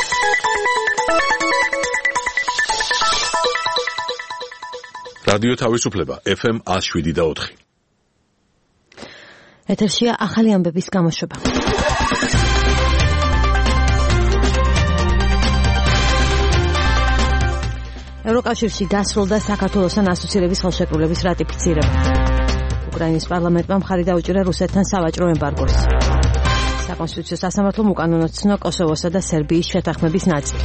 რადიო თავისუფლება FM 107.4. ეთერშია ახალი ამბების გამოშვება. ევროკავშირში დასრულდა საქართველოსთან ასოცირების ხელშეკრულების რატიფიცირება. უკრაინის პარლამენტმა მხარი დაუჭირა რუსეთთან სავაჭრო ემბარგოს. საკონსტიტუციო სასამართლომ უკანონო კოსოვოსა და სერბიის შეთანხმების ნაწილი.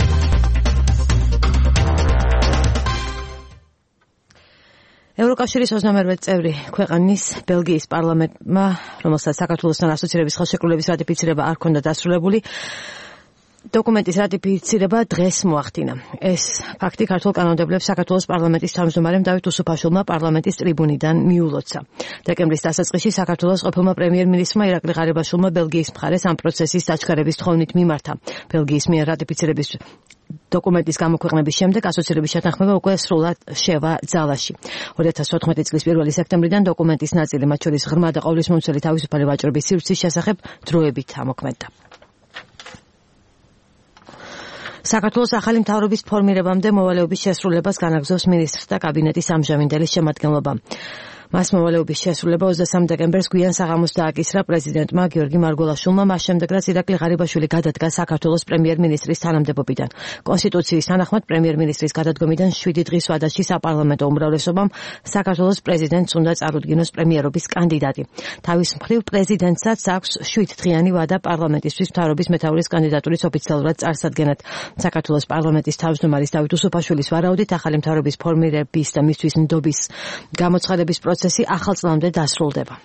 ევროკავშირის 28 წევრი ქვეყნის ბელგიის პარლამენტმა, რომელსაც საქართველოსთან ასოცირების ხელშეკრულების რატიფიცირება არ ჰქონდა დასრულებული, დოკუმენტის რატიფიცირება დღეს მოახდინა. ეს ფაქტი ქართულ კანონმდებლებს საქართველოს პარლამენტის თავმჯდომარემ დავით უსუფაშვილმა პარლამენტის ტრიბუნიდან მიულოცა. დეკემბრის დასაწყისში საქართველოს ყოფილმა პრემიერ-მინისტრმა ირაკლი ღარიბაშვილმა ბელგიის მხარეს ამ პროცესის დაჩქარების თხოვნით მიმართა. ბელგიის მიერ რატიფიცირების დოკუმენტის გამოქვეყნების შემდეგ ასოცირების შეთანხმება უკვე სრულად შევა ძალაში. 2014 წლის 1 სექტემბრიდან დოკუმენტის ნაწილი, მათ შორის ღრმა და ყოვლისმომცველი თავისუფალი ვაჭრობის სივრცის შესახებ დროებით ამოქმედდა. საქართველოს ახალი მთავრობის ფორმირებამდე მოვალეობის შესრულებას განაგრძობს მინისტრთა კაბინეტის ამჟამინდელი შემადგენლობა. მას მოვალეობის შესრულება 23 დეკემბერს გვიან საღამოს დააკისრა პრეზიდენტმა გიორგი მარგველაშვილმა, მას შემდეგ რაც ირაკლი ღარიბაშვილი გადადგა საქართველოს პრემიერ-მინისტრის თანამდებობიდან. კონსტიტუციის თანახმად პრემიერ-მინისტრის გადადგომიდან 7 დღის ვადაში საპარლამენტო უმრავლესობამ საქართველოს პრეზიდენტს უნდა წარუდგინოს პრემიერობის კანდიდატი. თავის მხრივ პრეზიდენტსაც აქვს 7 დღიანი ვადა პარლამენტისთვის მთავრობის მეთაურის კანდიდატურის ოფიციალურად წარსადგენად. საქართველოს პარლამენტის თავმჯდომარის დავით უსუფაშვილის ვარაუდით ახალი მთავრობის ფორმირების და მისთვის ნდობის გამოცხადების პროცესი ახალ წლამდე დასრულდება.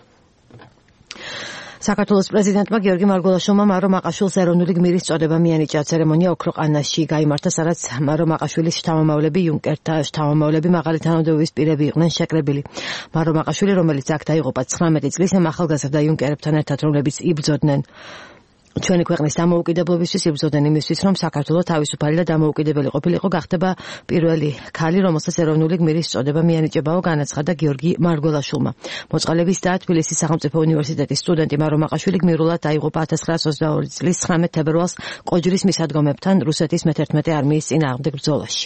საქართველოს პრეზიდენტმა გიორგი მარგველაშვილმა მარო მაყაშვილს ეროვნული გმირის წოდება მიანიჭა. ცერემონია ოქროყანაში გაიმართა, სადაც მარო მაყაშვილის შთამომავლები, იუნკერთა შთამომავლები, მაღალი თანამდებობის პირები იყვნენ შეკრებილი. მარო მაყაშვილი, რომელიც აქ დაიღუპა 19 წლის, ამ ახალგაზრდა იუნკერებთან ერთად, რომლებიც იბრძოდნენ ჩვენი ქვეყნის დამოუკიდებლობისთვის, იბრძოდნენ იმისთვის, რომ საქართველო თავისუფალი და დამოუკიდებელი ყოფილიყო, გახდება პირველი ქალი, რომელსაც ეროვნული გმირის წოდება მიანიჭებაო, განაცხადა გიორგი მარგველაშვილმა. მოწყალების და თბილისის სახელმწიფო უნივერსიტეტის სტუდენტი მარო მაყაშვილი გმირულად დაიღუპა 1922 წლის 19 თებერვალს კოჯრის მისადგომებთან რუსეთის მე-11 არმიის წინააღმდეგ ბრძოლაში.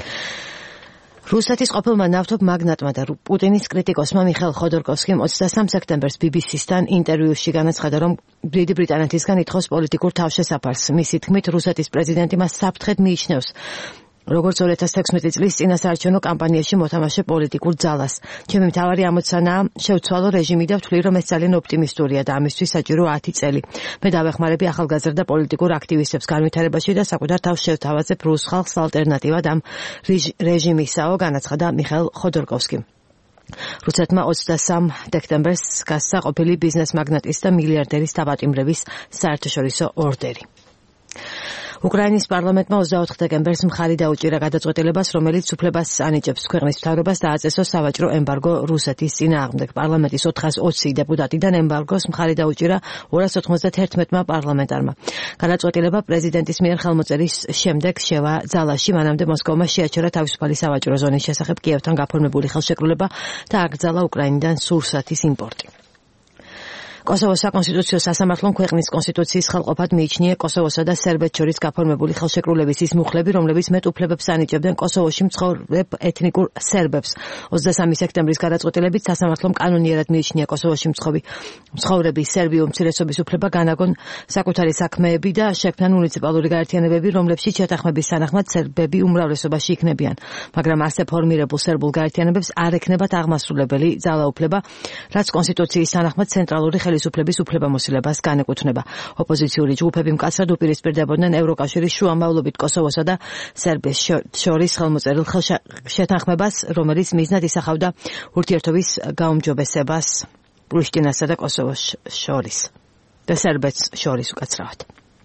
რუსეთის ყოფილმა ნავთობ მაგნატმა და პუტინის კრიტიკოსმა მიხეილ ხოდორკოვსკიმ 23 სექტემბერს BBC-სთან ინტერვიუში განაცხადა, რომ დიდი ბრიტანეთისგან ითხოვს პოლიტიკურ თავშესაფარს. მისი თქმით, რუსეთის პრეზიდენტი მას საფრთხედ მიიჩნევს, როგორც 2016 წლის წინასაარჩევნო კამპანიაში მოთამაშე პოლიტიკურ ძალას. ჩემი მთავარი ამოცანაა შევცვალო რეჟიმი და ვთვლი, რომ ეს ძალიან ოპტიმისტურია და ამისთვის საჭირო 10 წელი. მე დავეხმარები ახალგაზრდა პოლიტიკურ აქტივისტებს განვითარებაში და საკუთარ თავს შევთავაზებ რუს ხალხს ალტერნატივად ამ რეჟიმისაო, განაცხადა მიხეილ ხოდორკოვსკიმ. რუსეთმა 23 დეკემბერს გასცა ყოფილი ბიზნეს მაგნატის და მილიარდერის დაპატიმრების საერთაშორისო ორდერი. უკრაინის პარლამენტმა 24 დეკემბერს მხარი დაუჭირა გადაწყვეტილებას, რომელიც უფლებას ანიჭებს ქვეყნის მთავრობას დააწესოს სავაჭრო ემბარგო რუსეთის წინააღმდეგ. პარლამენტის 420 დეპუტატიდან ემბარგოს მხარი დაუჭირა 291-მა პარლამენტარმა. გადაწყვეტილება პრეზიდენტის მიერ ხელმოწერის შემდეგ შევა ძალაში, მანამდე მოსკოვმა შეაჩერა თავისუფალი სავაჭრო ზონის შესახებ კიევთან გაფორმებული ხელშეკრულება და აკრძალა უკრაინიდან სურსათის იმპორტი. კოსოვოს საკონსტიტუციო სასამართლომ ქვეყნის კონსტიტუციის ხელყოფად მიიჩნია კოსოვოსა და სერბეთს შორის გაფორმებული ხელშეკრულების ის მუხლები, რომლებიც მეტ უფლებებს ანიჭებდნენ კოსოვოში მცხოვრებ ეთნიკურ სერბებს. 23 სექტემბრის გადაწყვეტილებით სასამართლომ კანონიერად მიიჩნია კოსოვოში მცხოვრები სერბი უმცირესობის უფლება განაგონ საკუთარი საქმეები და შექმნან მუნიციპალური გაერთიანებები, რომლებშიც შეთანხმების თანახმად სერბები უმრავლესობაში იქნებიან, მაგრამ ასე ფორმირებულ სერბულ გაერთიანებებს არ ექნებათ აღმასრულებელი ძალაუფლება, რაც კონსტიტუციის თანახმად ცენტრალური ხელისუფლების უფლებამოსილებას განეკუთვნება. ოპოზიციური ჯგუფები მკაცრად უპირისპირდებოდნენ ევროკავშირის შუამავლობით კოსოვოსა და სერბიას შორის ხელმოწერილ შეთანხმებას, რომელიც მიზნად ისახავდა ურთიერთობის გაუმჯობესებას პრიშტინასა და კოსოვოს შორის და სერბეთს შორის უკაცრავად.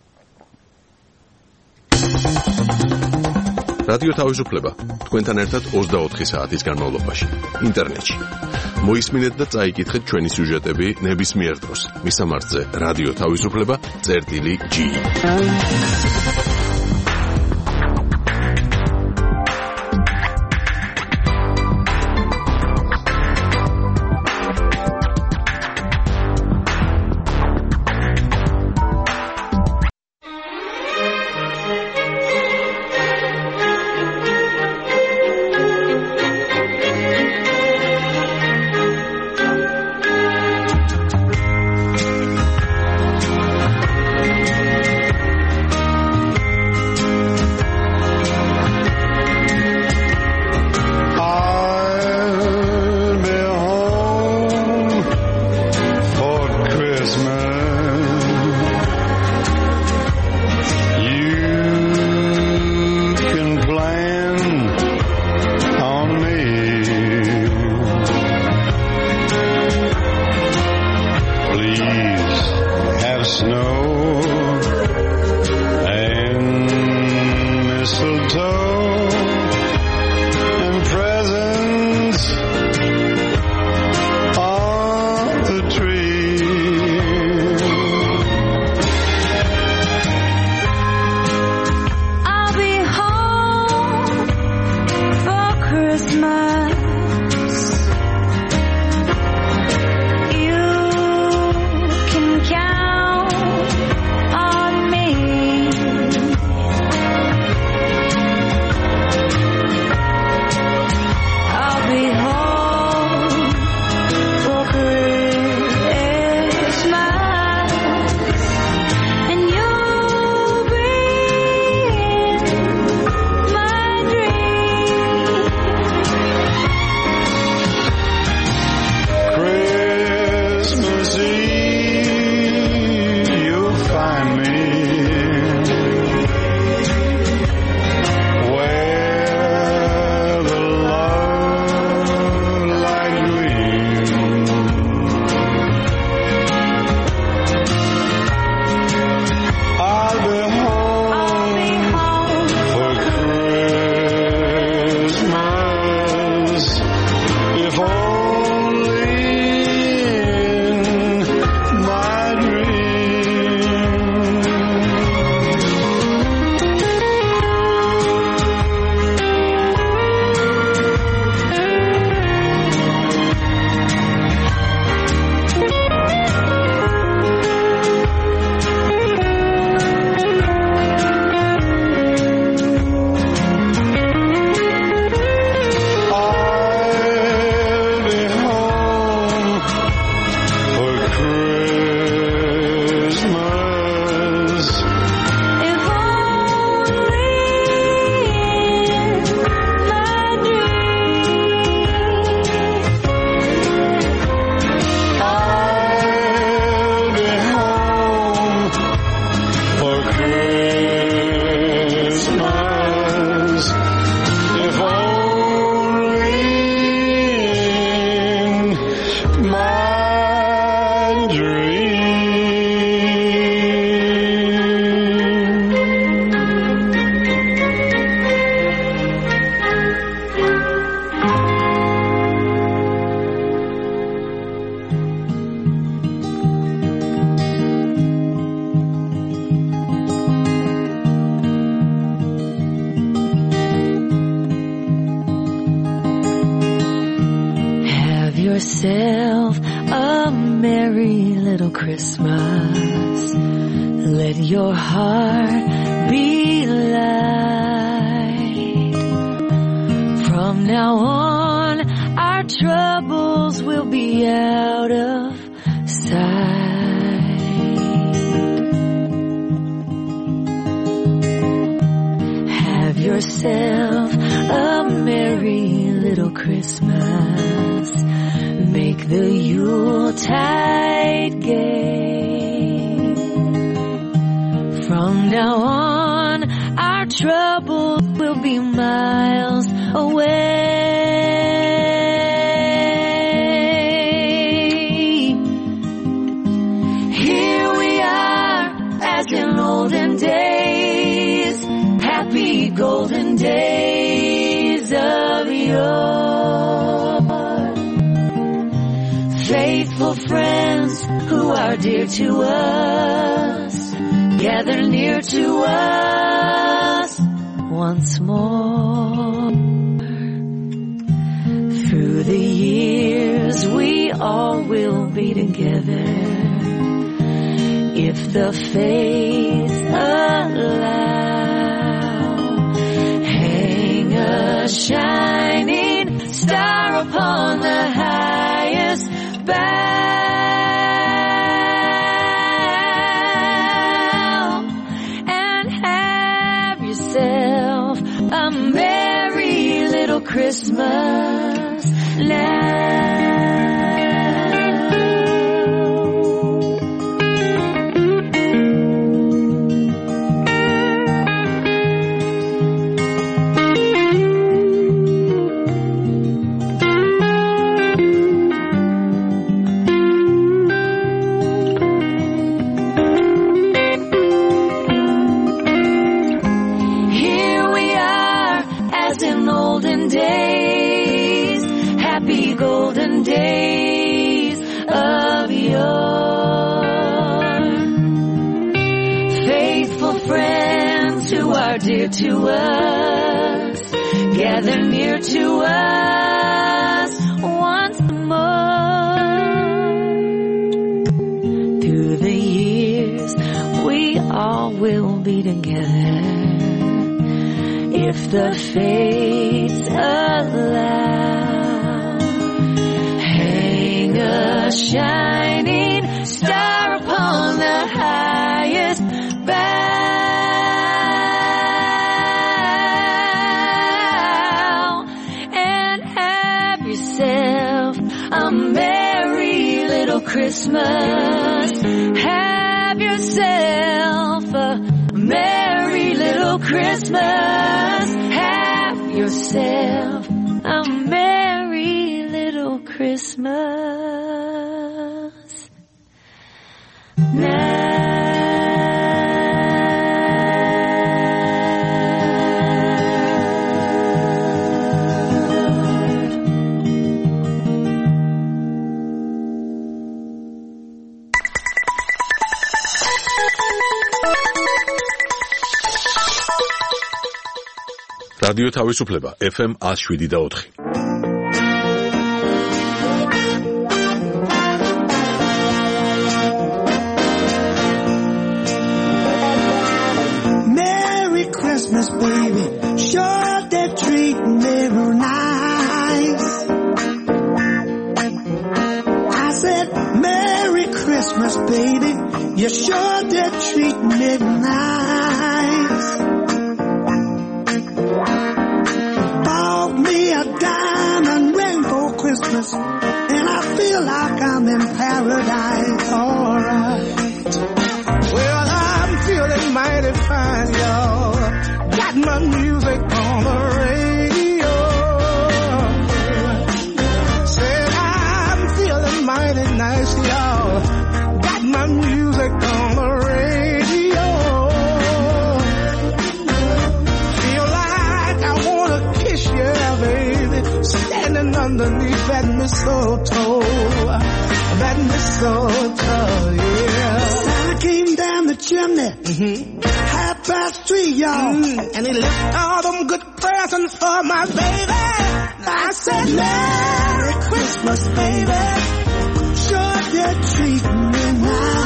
რადიო თავისუფლება თქვენთან ერთად 24 საათის განმავლობაში ინტერნეტში. მოისმინეთ და წაიკითხეთ ჩვენი სიუჟეტები ნებისმიერ დროს. მისამართზე რადიო თავისუფლება.g. Christmas. Let your heart be light. From now on, our troubles will be out of sight. Have yourself a merry little Christmas. Make the Yuletide gay. From now on, our troubles will be miles away. Here we are, as in olden days, happy golden days of yore. Faithful friends who are dear to us, gather near to us once more. Through the years we all will be together, if the fates allow. Hang a shining star upon the highest bough, and have yourself a merry little Christmas now. Golden days of yore. Faithful friends who are dear to us, gather near to us once more. Through the years we all will be together, if the fates allow. A shining star upon the highest bough, and have yourself a merry little Christmas. Have yourself a merry little Christmas. Have yourself a merry little Christmas. რადიო თავისუფლება FM 107.4. Merry Christmas, baby. Sure they're treating me real nice. I said, Merry Christmas, baby. You sure they're treating me nice. Bought me a diamond ring for Christmas, and I feel like I'm in paradise. Alright. Well, I'm feeling mighty fine, y'all. Got my music on the radio. Said I'm feeling mighty nice, y'all. Got my music on the radio. Feel like I wanna kiss you, baby, standing underneath that mistletoe. That mistletoe, yeah. Santa came down the chimney, 3:30, y'all. And he left all them good presents for my baby. I said, Merry Christmas, baby. Sure you're treating me nice.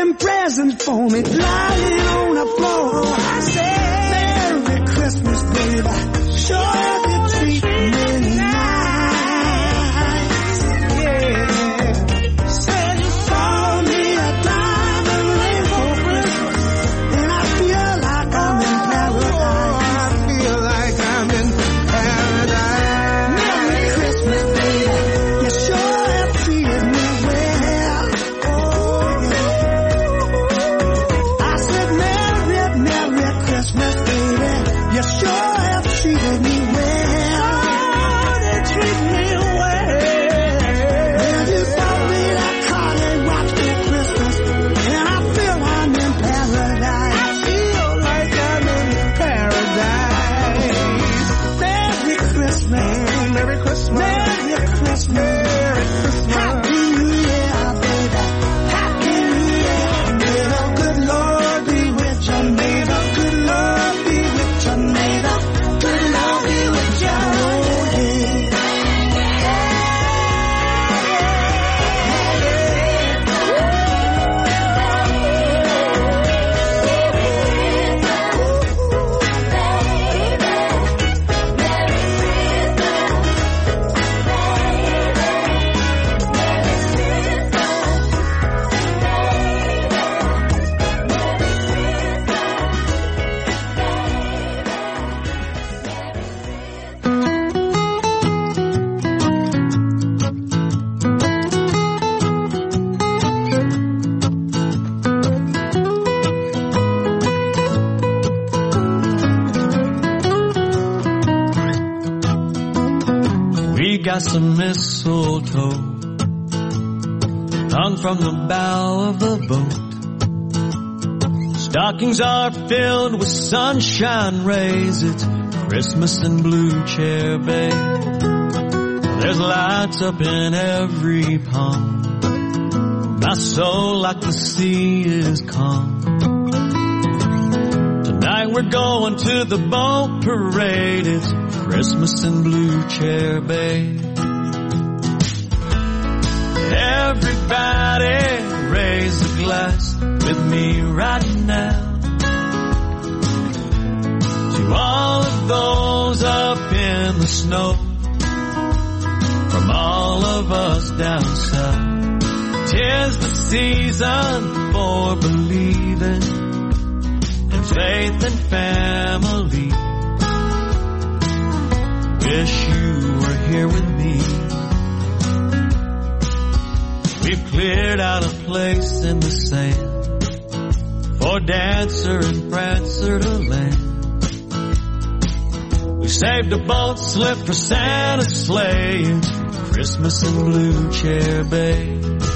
them presents for me, lying on the floor. I said, Merry Christmas, baby. Sure you treat me nice. Yeah. Said you bought me a diamond ring for Christmas, and I feel like I'm in paradise. I feel like I'm in paradise. Merry Christmas, baby. You sure have treated me well. Oh, yeah. I said, Merry Christmas, baby. You sure have treated me well. Oh, they treat me well. Well, you bought me that car and watched me Christmas, and I feel I'm in paradise. I feel like I'm in paradise. Merry Christmas. Merry Christmas. Merry Christmas. Merry Christmas. Happy New Year, baby. Happy New Year. May the good Lord be with you. May the good Lord be with you. May the good Lord be with you. Oh, We got some mistletoe hung from the bow of the boat. Stockings are filled with sunshine rays. It's Christmas in Blue Chair Bay. There's lights up in every palm. My soul like the sea is calm. Tonight we're going to the boat parade. It's Christmas in Blue Chair Bay. Everybody raise a glass with me right now to all of those up in the snow, from all of us down south. 'Tis the season for believing in faith and family. Wish you were here with me. We've cleared out a place in the sand for Dancer and Prancer to land. We saved a boat slip for Santa's sleigh. It's Christmas in Blue Chair Bay.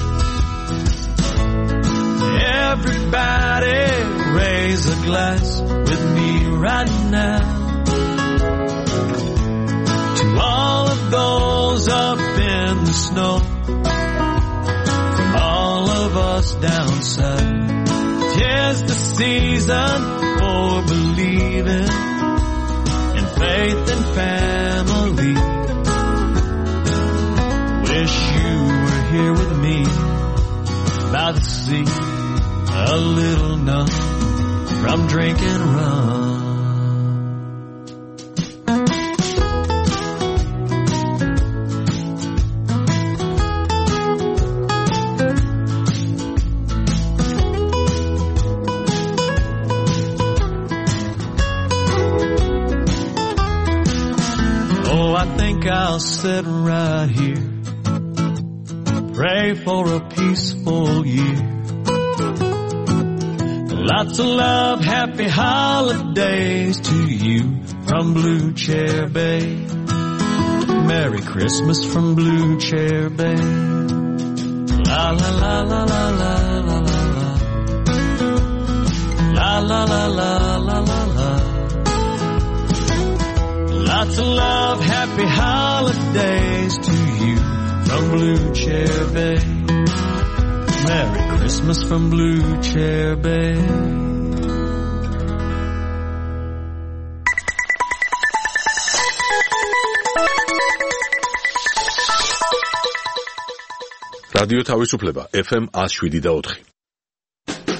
Everybody raise a glass with me right now to all of those up in the snow, from all of us down south. 'Tis the season for believing in faith and family. Wish you were here with me by the sea, a little numb from drinking rum. I'll sit right here, pray for a peaceful year. Lots of love, happy holidays to you from Blue Chair Bay. Merry Christmas from Blue Chair Bay. La la la la la la la la la la la la la la la. Lots of love, happy holidays to you from Blue Chair Bay. Merry Christmas from Blue Chair Bay. რადიო თავისუფლება FM 107.4.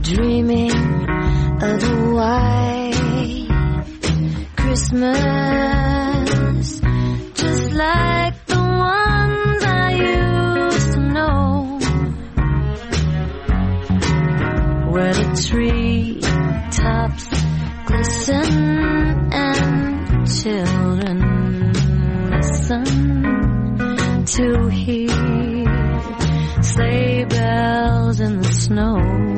dreaming of a white Christmas, just like the ones I used to know, where the tree tops glisten and children listen to hear sleigh bells in the snow.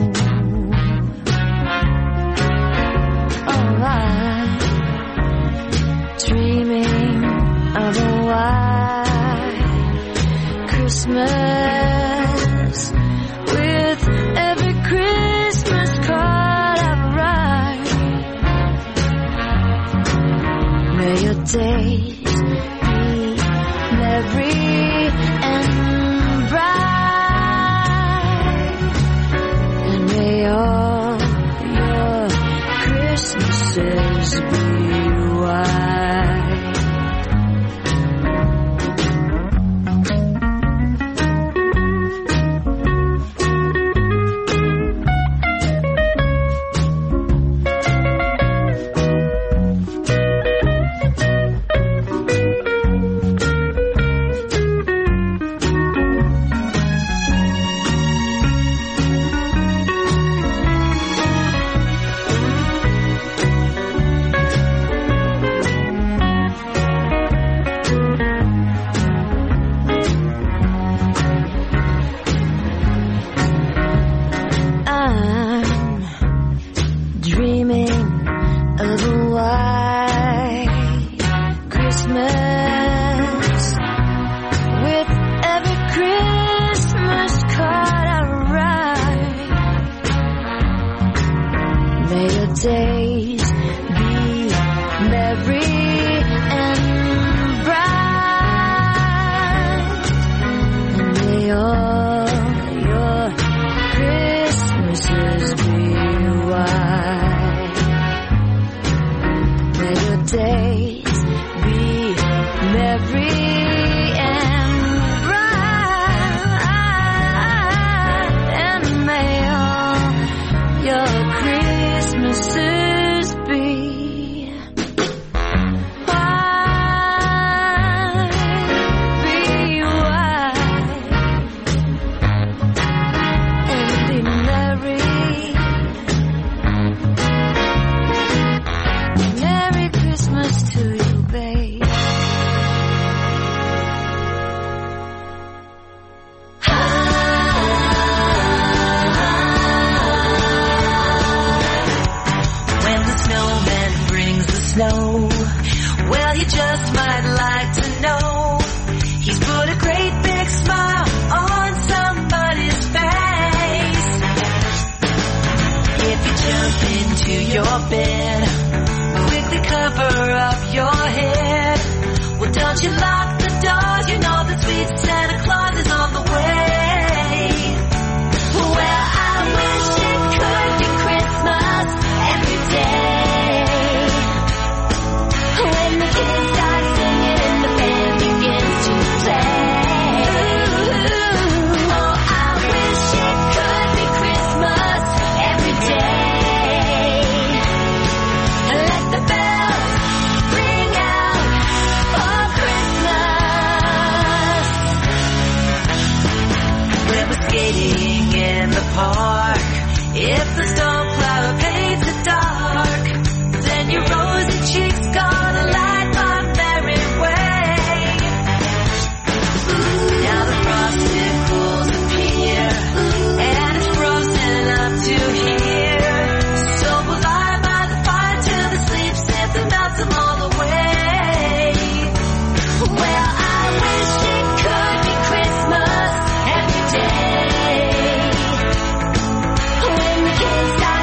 Oh, I'm dreaming of a white Christmas with every Christmas card I write. May your days be merry and bright, and may all your Christmases be white. Stop.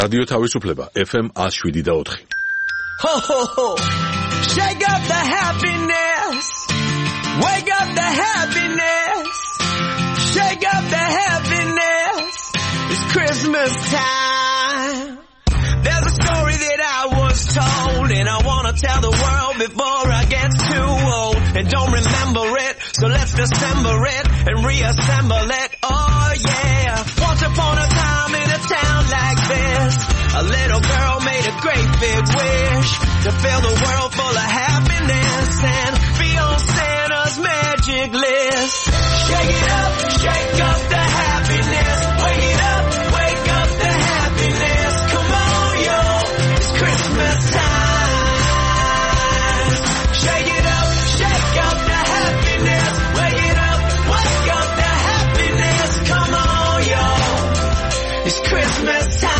რადიო თავისუფლება FM 107.4. Ho, ho, ho. Shake up the happiness. Wake up the happiness. Shake up the happiness. It's Christmas time. There's a story that I was told, and I want to tell the world before I get too old. And don't remember it, so let's dissemble it and reassemble it. Oh yeah. Once upon a time in a town like this, a little girl made a great big wish to fill the world full of happiness and be on Santa's magic list. Shake it up, shake up the happiness. Wake it up, wake up the happiness. Come on, yo, it's Christmas time. Shake it up, shake up the happiness. Wake it up, wake up the happiness. Come on, yo, it's Christmas time.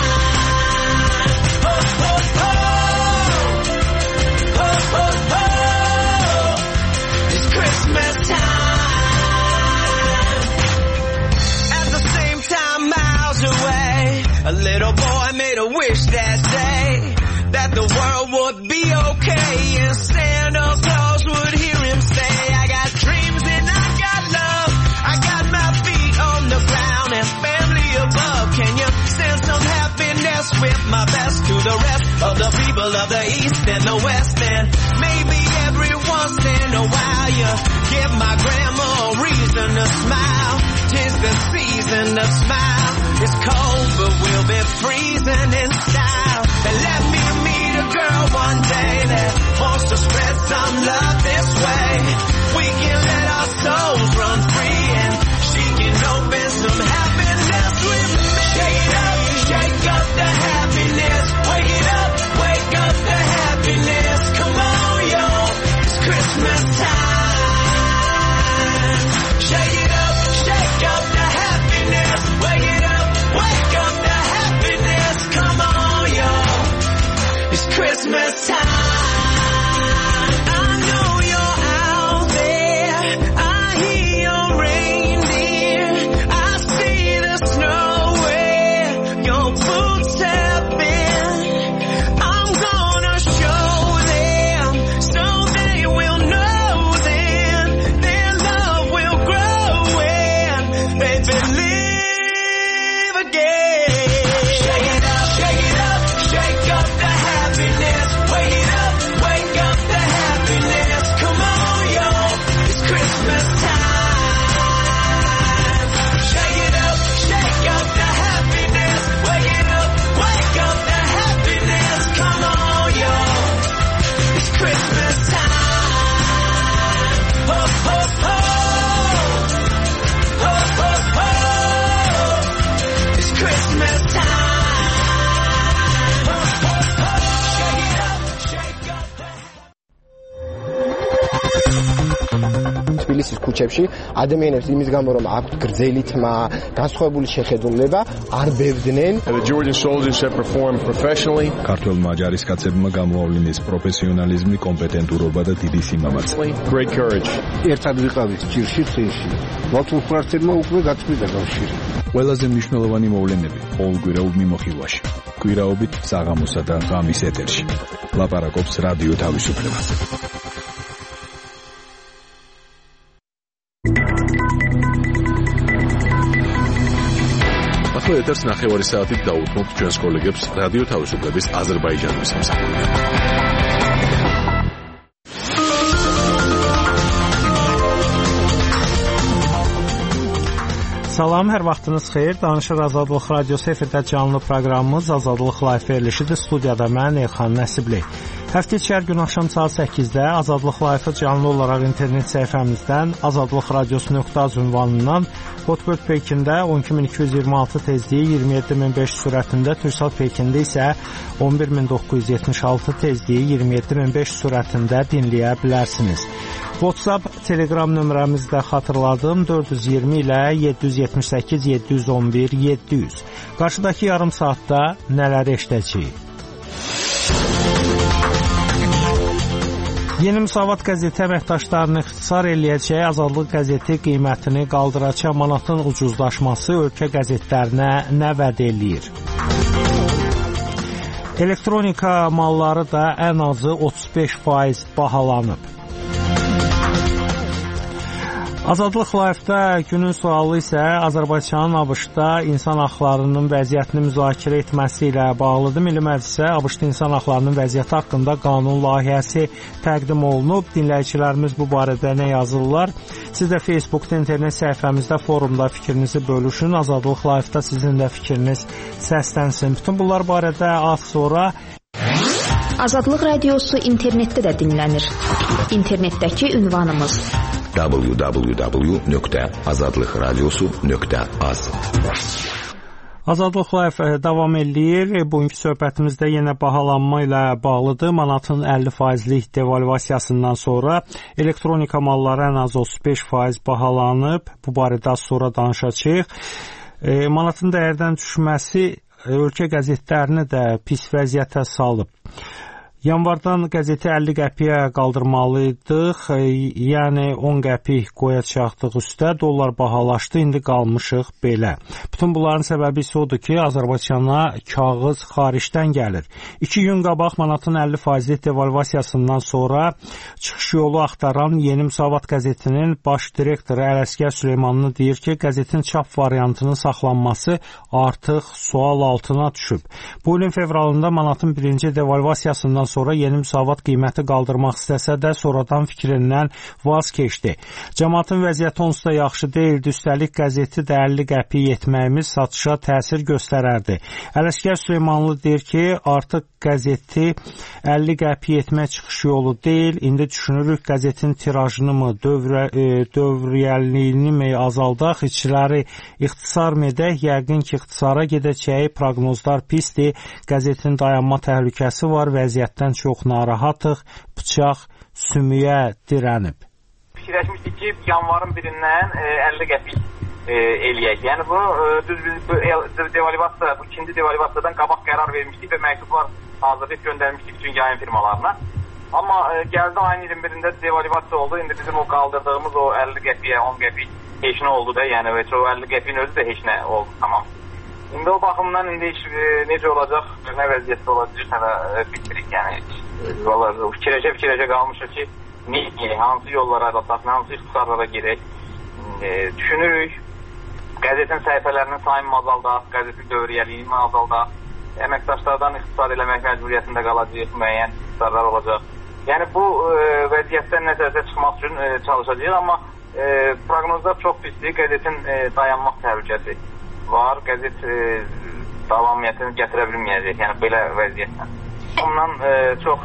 A little boy made a wish that day that the world would be okay and Santa Claus would hear him say, I got dreams and I got love, I got my feet on the ground and family above. Can you send some happiness with my best to the rest of the people of the East and the West? And maybe every once in a while you give my grandma a reason to smile. 'Tis the season to smile. It's cold, but we'll be freezing in style. And let me meet a girl one day that wants to spread some love this way. We can let our souls run free and she can open some happiness with me. Shake up the happiness. Wake it up, wake up the happiness. Come on, yo, it's Christmas time. Shake it up, shake up the happiness. Wake it up, wake up the happiness. Come on, yo, it's Christmas time. I know you're out there. I hear your reindeer. I see the snow where your boots have been. I'm gonna show them so they will know then their love will grow when they believe again. Shake it up, shake up the happiness. Wake it up, wake up the happiness. Come on, yo, it's Christmas time. Shake it up, shake up the happiness. Wake it up, wake up the happiness. Come on, yo, it's Christmas time. Ho, ho, ho. Ho, ho, ho. It's Christmas time. Ho, ho, ho. Shake it up, shake up the თბილისის ქუჩებში ადამიანებს იმის გამო რომ აქვთ გრძელი თმა, განსხვავებული შეხედულება, არ ბევრდნენ. The Georgian soldiers have performed professionally. ქართველმა ჯარისკაცებმა გამოავლინეს პროფესიონალიზმი, კომპეტენტურობა და დიდი სიმამაცე. Great courage. ერთად ვიყავით ჭირში წინში. მათულფრართებმა უკვე გაწყვიტა კავშირი. ყველაზე მნიშვნელოვანი მოვლენები ყოველკვირეულ მიმოხილვაში. კვირაობით საღამოსა და ღამის ეთერში. ლაპარაკობს რადიო თავისუფლება. ახლა ეთერს ნახევარი საათით დაუთმობთ ჩვენს კოლეგებს რადიო თავისუფლების აზერბაიჯანის სამსახურიდან. Salam, hər vaxtınız xeyir. Danışır Azadlıq Radiosu efirdə canlı proqramımız Azadlıq Live verilişidir. Studiyada mən Elxan Nəsibli. Həftə içi hər gün axşam saat 8-də Azadlıq Live-ı canlı olaraq internet səhifəmizdən azadlıqradiosu.az ünvanından Hotbird Pekində 12226 tezliyi 27500 sürətində, Türksat Pekində isə 11976 tezliyi 27500 sürətində dinləyə bilərsiniz. WhatsApp, Telegram nömrəmizi də xatırladım. 420 ilə 778 711 700. Qarşıdakı yarım saatda nələr eşidəcəyik? Yeni Müsavat qəzeti əməkdaşlarını ixtisar eləyəcək Azadlıq qəzeti qiymətini qaldıracaq, manatın ucuzlaşması ölkə qəzetlərinə nə vəd eləyir? Elektronika malları da ən azı 35% bahalanıb. Azadlıq Live-da günün sualı isə Azərbaycanın ABŞ-da insan haqlarının vəziyyətini müzakirə etməsi ilə bağlıdır. Milli Məclisə ABŞ-da insan haqlarının vəziyyəti haqqında qanun layihəsi təqdim olunub. Dinləyicilərimiz bu barədə nə yazırlar? Siz də Facebookda, internet səhifəmizdə, forumda fikrinizi bölüşün. Azadlıq Live-da sizin də fikriniz səslənsin. Bütün bunlar barədə az sonra Azadlıq radiosu internetdə də dinlənir. İnternetdəki ünvanımız www.azadlıqradiosu.az. Azadlıq Live davam eləyir. Bugünkü söhbətimizdə yenə bahalanma ilə bağlıdır. Manatın 50%lik devalvasiyasından sonra elektronika malları ən az 35% bahalanıb. Bu barədə az sonra danışacağıq. Manatın dəyərdən düşməsi ölkə qəzetlərini də pis vəziyyətə salıb. Yanvardan qəzeti 50 qəpiyə qaldırmalıydıq, yəni 10 qəpik qoyacaqdıq üstə, dollar bahalaşdı, indi qalmışıq belə. Bütün bunların səbəbi isə odur ki, Azərbaycana kağız xaricdən gəlir. 2 gün qabaq manatın 50% devalvasiyasından sonra çıxış yolu axtaran Yeni Müsavat qəzetinin baş direktoru Ələsgər Süleymanlı deyir ki, qəzetin çap variantının saxlanması artıq sual altına düşüb. Bu ilin fevralında manatın birinci devalvasiyasından sonra Yeni Müsavat qiyməti qaldırmaq istəsə də sonradan fikrindən vaz keçdi. Cəmaatın vəziyyəti onsuz da yaxşı deyildi, üstəlik qəzeti də 50 qəpik etməyimiz satışa təsir göstərərdi. Ələsgər Süleymanlı deyir ki, artıq qəzeti 50 qəpik etmək çıxış yolu deyil, indi düşünürük qəzetin tirajını mı, dövriyyəliyini mi azaldaq, içləri ixtisar mı edək, yəqin ki, ixtisara gedəcəyi proqnozlar pisdir, qəzetin dayanma təhlükəsi var, vəziyyətdən çox narahatıq, bıçaq sümüyə dirənib. Fikirləşmişdik ki, yanvarın birindən 50 qəpik eləyək. Yəni bu düz biz bu devalvasiya, bu ikinci devalvasiyadan qabaq qərar vermişdik və məktublar hazırlayıb göndərmişdik bütün yayın firmalarına. Amma gəldi ayın 21-də devalvasiya oldu. İndi bizim o qaldırdığımız o 50 qəpiyə 10 qəpik heç nə oldu da, yəni və o 50 qəpiyin özü də heç nə oldu, tamam. İndi o baxımdan indi necə olacaq, nə vəziyyətdə olacaq, hələ bilmirik, yəni fikirəcə qalmışıq ki, hansı yollara alasaq, hansı ixtisarlara gedək, düşünürük, qəzetin səhifələrinin sayını azaldaq, qəzetin dövriyyəliyini azaldaq, əməkdaşlardan ixtisar eləmək məcburiyyətində qalacaq, müəyyən ixtisarlar olacaq. Yəni bu vəziyyətdən nəzərdə çıxmaq üçün çalışacağıq, amma proqnozlar çox pisdir, qəzetin dayanmaq təhlükəsi var, qəzet davamiyyətini gətirə bilməyəcək, yəni belə vəziyyətlə. Ondan çox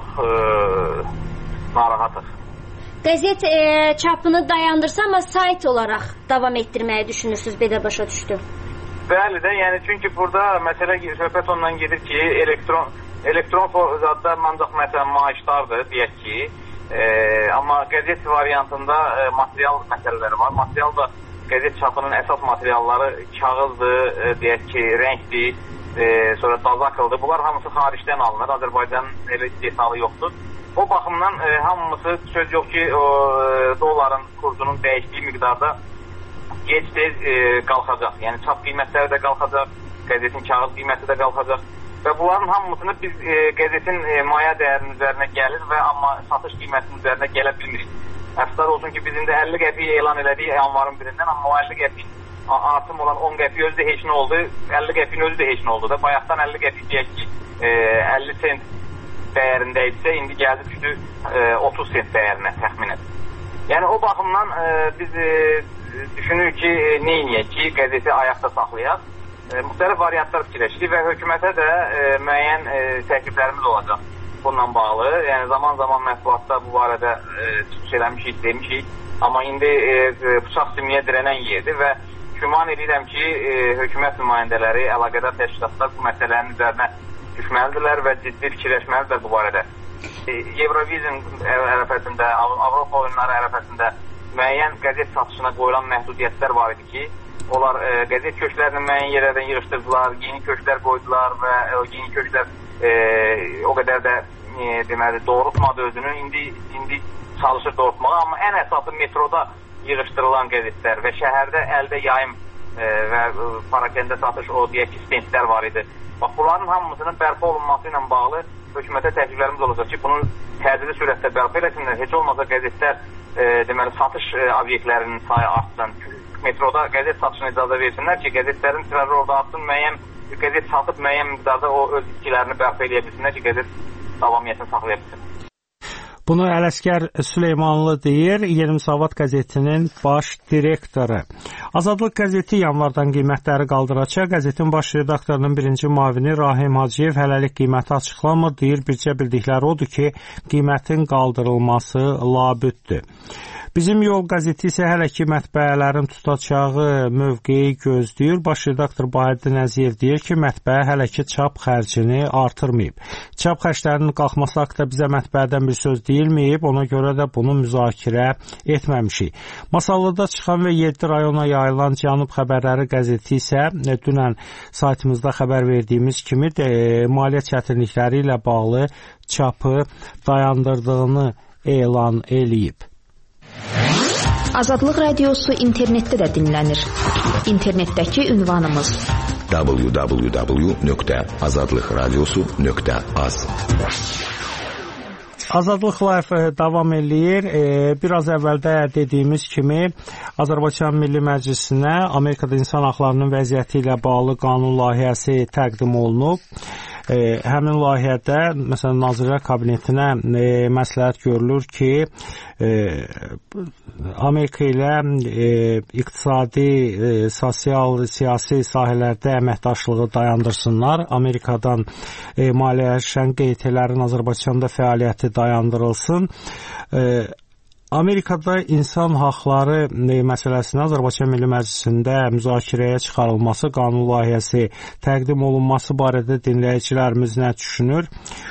narahatıq. Qəzet çapını dayandırsa, amma sayt olaraq davam etdirməyi düşünürsünüz, belə başa düşdü. Bəli də, yəni çünki burada məsələ söhbət ondan gedir ki, elektron zadda ancaq məsələn maaşlardır, deyək ki, amma qəzet variantında material məsələləri var. Material da qəzet çapının əsas materialları kağızdır, deyək ki, rəngdir, sonra dazakıldır. Bunlar hamısı xaricdən alınır. Azərbaycanın elə istehsalı yoxdur. O baxımdan hamısı söz yox ki, doların kursunun dəyişdiyi miqdarda gec-tez qalxacaq. Yəni çap qiymətləri də qalxacaq, qəzetin kağız qiyməti də qalxacaq. Və bunların hamısını biz qəzetin maya dəyərinin üzərinə gəlir və amma satış qiymətinin üzərinə gələ bilmirik. Əfsar olsun ki, bizim də 50 qəpiyi elan elədik yanvarın birindən, amma o 50 qəpik artım olan 10 qəpik özü də heç nə oldu, 50 qəpiyin özü də heç nə oldu da. Bayaqdan 50 qəpik deyək ki, 50 sent dəyərində isə indi gəldi düşdü 30 sent dəyərinə təxminən. Yəni o baxımdan biz düşünürük ki, neyniyək ki, qəzeti ayaqda saxlayaq. Müxtəlif variantlar fikirləşdik və hökumətə də müəyyən təkliflərimiz olacaq bununla bağlı. Yəni zaman-zaman mətbuatda bu barədə çıxış eləmişik, demişik. Amma indi bıçaq sümüyə dirənən yerdir və güman edirəm ki, hökumət nümayəndələri, əlaqədar təşkilatlar bu məsələnin üzərinə düşməlidirlər və ciddi fikirləşməlidirlər bu barədə. Eurovision ərəfəsində, Avropa oyunları ərəfəsində müəyyən qəzet satışına qoyulan məhdudiyyətlər var idi ki, onlar qəzet köşklərini müəyyən yerlərdən yığışdırdılar, yeni köşklər qoydular və o yeni köşklər o qədər də deməli doğrultmadı özünü. İndi çalışır doğrultmağa, amma ən əsası metroda yığışdırılan qəzetlər və şəhərdə əldə yayım və parakəndə satış, o deyək ki, stendlər var idi. Bax, bunların hamısının bərpa olunması ilə bağlı hökumətə təkliflərimiz olacaq ki, bunun təcili sürətdə bərpa eləsinlər. Heç olmasa qəzetlər, deməli, satış obyektlərinin sayı artsın. Metroda qəzet satışına icazə versinlər ki, qəzetlərin tirajı orada artsın, qəzet satıb müəyyən miqdarda o öz itkilərini bərpa eləyə bilsinlər ki, qəzet davamiyyətini saxlaya bilsin. Bunu Ələsgər Süleymanlı deyir, Yeni Müsavat qəzetinin baş direktoru. Azadlıq qəzeti yanvardan qiymətləri qaldıracaq. Qəzetin baş redaktorunun birinci müavini Rahim Hacıyev hələlik qiyməti açıqlamır, deyir, bircə bildikləri odur ki, qiymətin qaldırılması labüddür. Bizim Yol qəzeti isə hələ ki mətbəələrin tutacağı mövqeyi gözləyir. Baş redaktor Bahəddin Əziyev deyir ki, mətbəə hələ ki çap xərcini artırmayıb. Çap xərclərinin qalxması haqqında bizə mətbəədən bir söz deyilməyib, ona görə də bunu müzakirə etməmişik. Masallıda çıxan və 7 rayona yayılan Cənub xəbərləri qəzeti isə dünən saytımızda xəbər verdiyimiz kimi maliyyə çətinlikləri ilə bağlı çapı dayandırdığını elan eləyib. Azadlıq radiosu internetdə də dinlənir. İnternetdəki ünvanımız www.azadlıqradiosu.az. Azadlıq Live davam eləyir. Biraz əvvəldə dediyimiz kimi Azərbaycan Milli Məclisinə Amerikada insan haqlarının vəziyyəti ilə bağlı qanun layihəsi təqdim olunub. Həmin layihədə məsələn Nazirlər Kabinetinə məsləhət görülür ki, Amerika ilə iqtisadi, sosial, siyasi sahələrdə əməkdaşlığı dayandırsınlar. Amerikadan maliyyələşən QT-lərin Azərbaycanda fəaliyyəti dayandırılsın. Amerikada insan haqları məsələsinin Azərbaycan Milli Məclisində müzakirəyə çıxarılması, qanun layihəsi təqdim olunması barədə dinləyicilərimiz nə düşünür?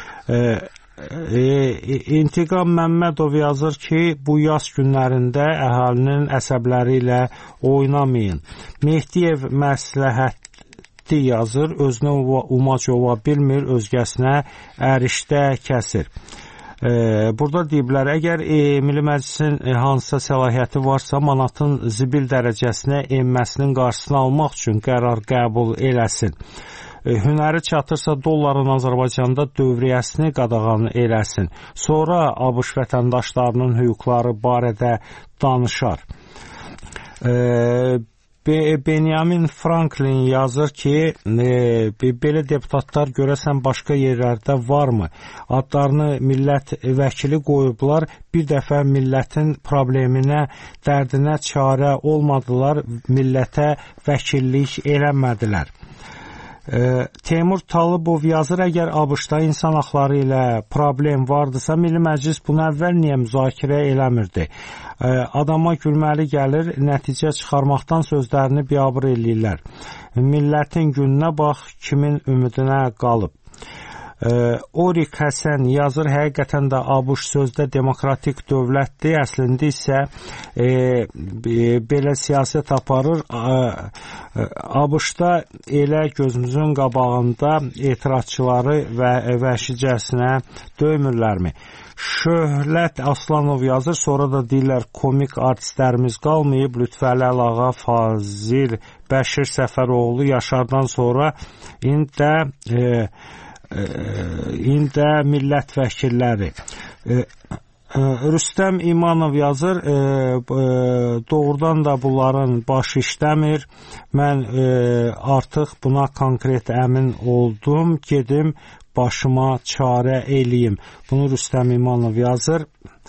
İntiqam Məmmədov yazır ki, bu yaz günlərində əhalinin əsəbləri ilə oynamayın. Mehdiyev məsləhətli yazır, özünə umac ova bilmir, özgəsinə ərişdə kəsir. Burada deyiblər, əgər Milli Məclisin hansısa səlahiyyəti varsa, manatın zibil dərəcəsinə enməsinin qarşısını almaq üçün qərar qəbul eləsin. Hünəri çatırsa dolların Azərbaycanda dövriyyəsini qadağan eləsin. Sonra ABŞ vətəndaşlarının hüquqları barədə danışar. Benjamin Franklin yazır ki, belə deputatlar görəsən başqa yerlərdə varmı? Adlarını millət vəkili qoyublar, bir dəfə millətin probleminə, dərdinə çarə olmadılar, millətə vəkillik eləmədilər. Teymur Talıbov yazır, əgər ABŞ-da insan haqları ilə problem vardısa, Milli Məclis bunu əvvəl niyə müzakirə eləmirdi? Adama gülməli gəlir, nəticə çıxarmaqdan sözlərini biabır eləyirlər. Millətin gününə bax, kimin ümidinə qalıb. Orik Həsən yazır, həqiqətən də ABŞ sözdə demokratik dövlətdir, əslində isə belə siyasət aparır. ABŞ-da elə gözümüzün qabağında etirazçıları və vəhşicəsinə döymürlərmi? Şöhlət Aslanov yazır, sonra da deyirlər komik artistlərimiz qalmayıb, Lütfəli Əlağa, Fazil, Bəşir Səfəroğlu Yaşardan sonra indi millət vəkilləri. Rüstəm İmanov yazır, doğrudan da bunların başı işləmir, mən artıq buna konkret əmin oldum, gedim başıma çarə eləyim. Bunu Rüstəm İmanov yazır.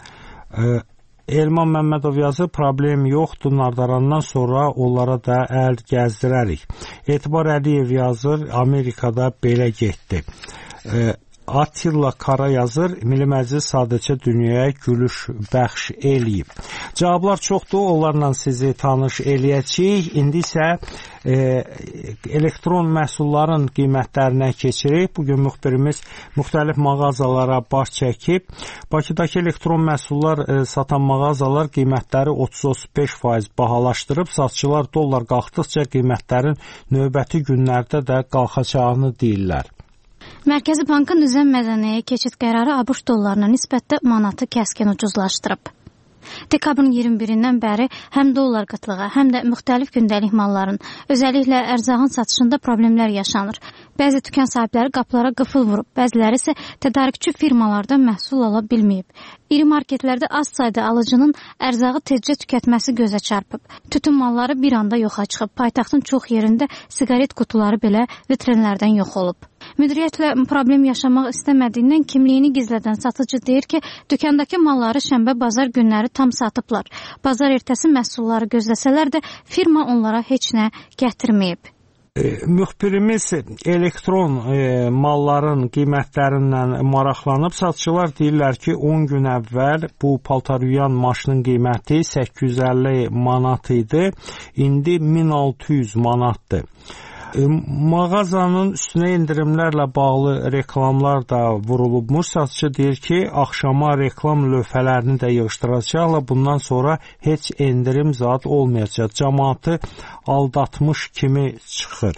Elman Məmmədov yazır, problem yoxdur, nardarandan sonra onlara da əl gəzdirərik. Etibar Əliyev yazır, Amerikada belə getdi. Atilla Kara yazır, Milli Məclis sadəcə dünyaya gülüş bəxş eləyib. Cavablar çoxdur, onlarla sizi tanış eləyəcəyik. İndi isə elektron məhsulların qiymətlərinə keçirik. Bugün müxbirimiz müxtəlif mağazalara baş çəkib. Bakıdakı elektron məhsullar satan mağazalar qiymətləri 30-35% bahalaşdırıb. Satışçılar dollar qalxdıqca qiymətlərin növbəti günlərdə də qalxacağını deyirlər. Mərkəzi Bankın üzən mədəni keçid qərarı ABŞ dollarına nisbətdə manatı kəskin ucuzlaşdırıb. Dekabrın 21-dən bəri həm dollar qıtlığı, həm də müxtəlif gündəlik malların, özəlliklə ərzağın satışında problemlər yaşanır. Bəzi dükan sahibləri qapılara qıfıl vurub, bəziləri isə tədarükçü firmalardan məhsul ala bilməyib. İri marketlərdə az sayda alıcının ərzağı tezcə tükətməsi gözə çarpıb. Tütün malları bir anda yoxa çıxıb. Paytaxtın çox yerində siqaret qutuları belə vitrinlərdən yox olub. Müdiriyyətlə problem yaşamaq istəmədiyindən kimliyini gizlədən satıcı deyir ki, dükandakı malları şənbə bazar günləri tam satıblar. Bazar ertəsi məhsulları gözləsələr də firma onlara heç nə gətirməyib. Müxbirimiz elektron malların qiymətlərindən maraqlanıb. Satıcılar deyirlər ki, 10 gün əvvəl bu paltaryuyan maşının qiyməti 850 manat idi, indi 1600 manatdır. Mağazanın üstünə endirimlərlə bağlı reklamlar da vurulubmuş. Satıcı deyir ki, axşama reklam lövhələrini də yığışdıracaqlar. Bundan sonra heç endirim zad olmayacaq. Cəmaatı aldatmış kimi çıxır.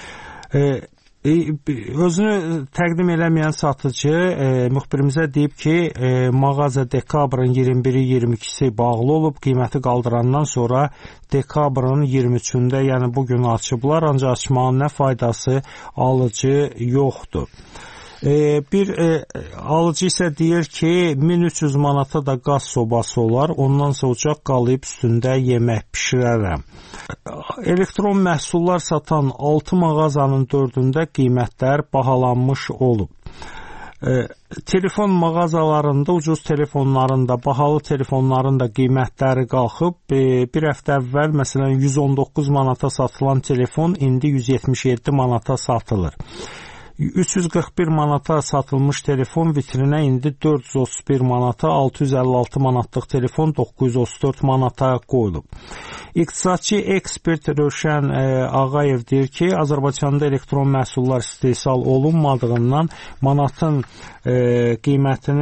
Özünü təqdim eləməyən satıcı müxbirimizə deyib ki, mağaza dekabrın 21-22-si bağlı olub, qiyməti qaldırandan sonra dekabrın 23-də, yəni bugün açıblar, ancaq açmağın nə faydası alıcı yoxdur. Bir alıcı isə deyir ki, 1300 manata da qaz sobası olar, ondan sonra ocaq qalıyıb üstündə yemək pişirərəm. Elektron məhsullar satan 6 mağazanın 4-ündə qiymətlər bahalanmış olub. Telefon mağazalarında, ucuz telefonların da, bahalı telefonların da qiymətləri qalxıb. Bir həftə əvvəl, məsələn, 119 manata satılan telefon indi 177 manata satılır. 341 manata satılmış telefon vitrinə indi 431 manata, 656 manatlıq telefon 934 manata qoyulub. İqtisadçı ekspert Rövşən Ağayev deyir ki, Azərbaycanda elektron məhsullar istehsal olunmadığından manatın qiymətini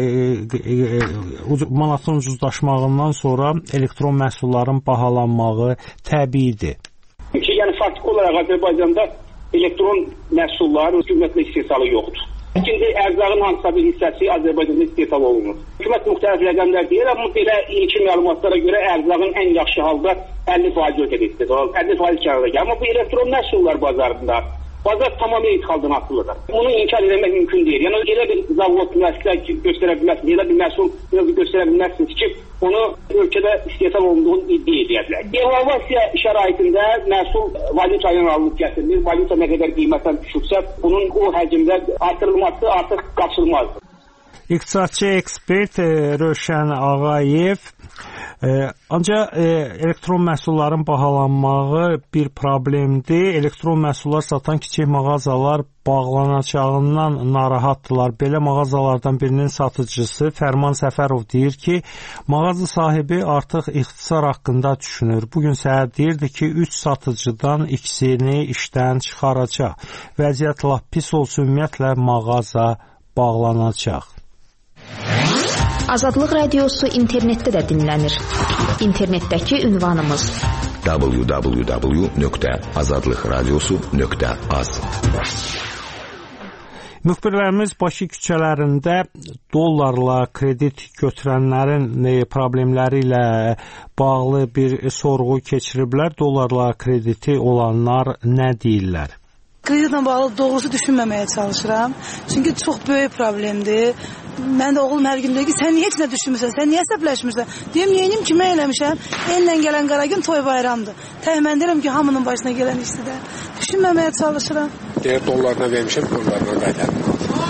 manatın ucuzlaşmağından sonra elektron məhsulların bahalanmağı təbiidir. Yəni faktiki olaraq Azərbaycanda elektron məhsulların hükümətlə istehsalı yoxdur. İkinci, ərzağın hansısa bir hissəsi Azərbaycanda istehsal olunur. Hükümət müxtəlif rəqəmlər deyir, amma belə ilkin məlumatlara görə ərzağın ən yaxşı halda 50% ölkədə istehsal, 50% kənarda gəlir. Amma bu elektron məhsullar bazarında bazar tamamilə ixaldan asılıdır. Bunu inkar etmək mümkün deyil. Yəni elə bir zavod müəssisələr göstərə bilməzsiniz, elə bir məhsul göstərə bilməzsiniz ki, onu ölkədə istehsal olunduğunu iddia edə bilər. Devalvasiya şəraitində məhsul valyuta ilə alınıb gətirilir. Valyuta nə qədər qiymətdən düşürsə, bunun o həcmdə artırılması artıq qaçılmazdır. İqtisadçı ekspert Rövşən Ağayev ancaq elektron məhsulların bahalanmağı bir problemdir. Elektron məhsullar satan kiçik mağazalar bağlanacağından narahatdılar. Belə mağazalardan birinin satıcısı Fərman Səfərov deyir ki, mağaza sahibi artıq ixtisar haqqında düşünür. Bugün səhər deyirdi ki, 3 satıcıdan ikisini işdən çıxaracaq. Vəziyyət lap pis olsa ümumiyyətlə mağaza bağlanacaq. Azadlıq Radiosu internetdə də dinlənir. İnternetdəki ünvanımız www.azadlıqradiosu.az. Müxbirlərimiz Bakı küçələrində dollarla kredit götürənlərin problemləri ilə bağlı bir sorğu keçiriblər. Dollarla krediti olanlar nə deyirlər? Kreditlə bağlı doğrusu düşünməməyə çalışıram. Çünki çox böyük problemdir. Mən də oğlum hər gün deyir ki, sən niyə heç nə düşünmürsən, sən niyə səbləşmirsən? Deyim, neynim kimə eləmişəm? Enlə gələn qara gün toy bayramdır. Təhmən deyirəm ki, hamının başına gələn işdir. Düşünməməyə çalışıram. Deyir, dollarla vermişəm, dollarla qaytarım.